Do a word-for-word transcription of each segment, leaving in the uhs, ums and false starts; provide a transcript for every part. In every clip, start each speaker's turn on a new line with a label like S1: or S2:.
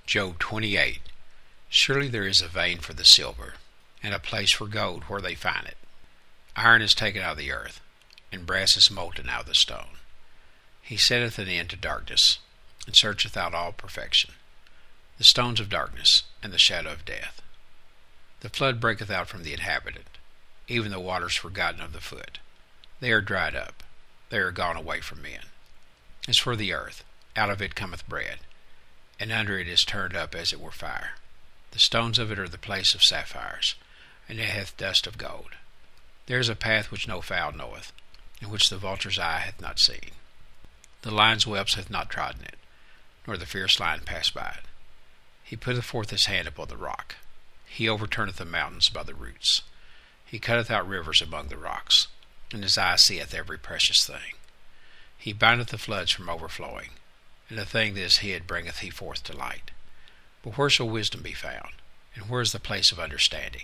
S1: Job twenty-eight. Surely there is a vein for the silver, and a place for gold where they find it. Iron is taken out of the earth, and brass is molten out of the stone. He setteth an end to darkness, and searcheth out all perfection, the stones of darkness, and the shadow of death. The flood breaketh out from the inhabitant, even the waters forgotten of the foot. They are dried up, they are gone away from men. As for the earth, out of it cometh bread, and under it is turned up as it were fire. The stones of it are the place of sapphires, and it hath dust of gold. There is a path which no fowl knoweth, and which the vulture's eye hath not seen. The lion's whelps hath not trodden it, nor the fierce lion passed by it. He putteth forth his hand upon the rock. He overturneth the mountains by the roots. He cutteth out rivers among the rocks, and his eye seeth every precious thing. He bindeth the floods from overflowing, and the thing that is hid bringeth he forth to light. But where shall wisdom be found, and where is the place of understanding?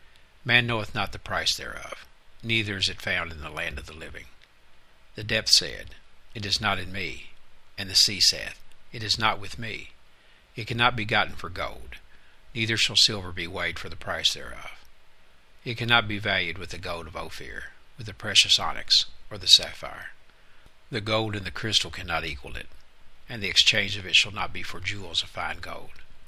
S1: Man knoweth not the price thereof, neither is it found in the land of the living. The depth said, It is not in me, and the sea saith, It is not with me. It cannot be gotten for gold, neither shall silver be weighed for the price thereof. It cannot be valued with the gold of Ophir, with the precious onyx, or the sapphire. The gold and the crystal cannot equal it, and the exchange of it shall not be for jewels of fine gold.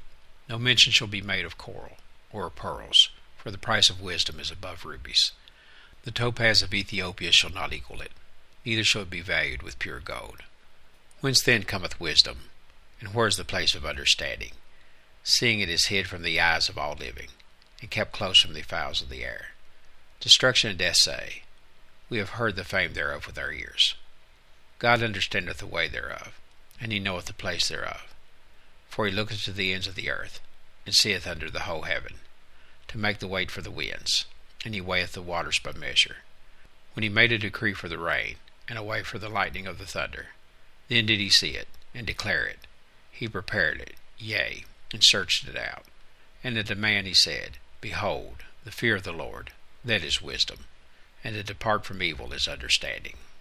S1: No mention shall be made of coral, or of pearls, for the price of wisdom is above rubies. The topaz of Ethiopia shall not equal it, neither shall it be valued with pure gold. Whence then cometh wisdom, and where is the place of understanding, seeing it is hid from the eyes of all living, and kept close from the fowls of the air? Destruction and death say, We have heard the fame thereof with our ears. God understandeth the way thereof, and he knoweth the place thereof. For he looketh to the ends of the earth, and seeth under the whole heaven, to make the weight for the winds, and he weigheth the waters by measure. When he made a decree for the rain, and a way for the lightning of the thunder, then did he see it, and declare it. He prepared it, yea, and searched it out. And unto man he said, Behold, the fear of the Lord, that is wisdom, and to depart from evil is understanding.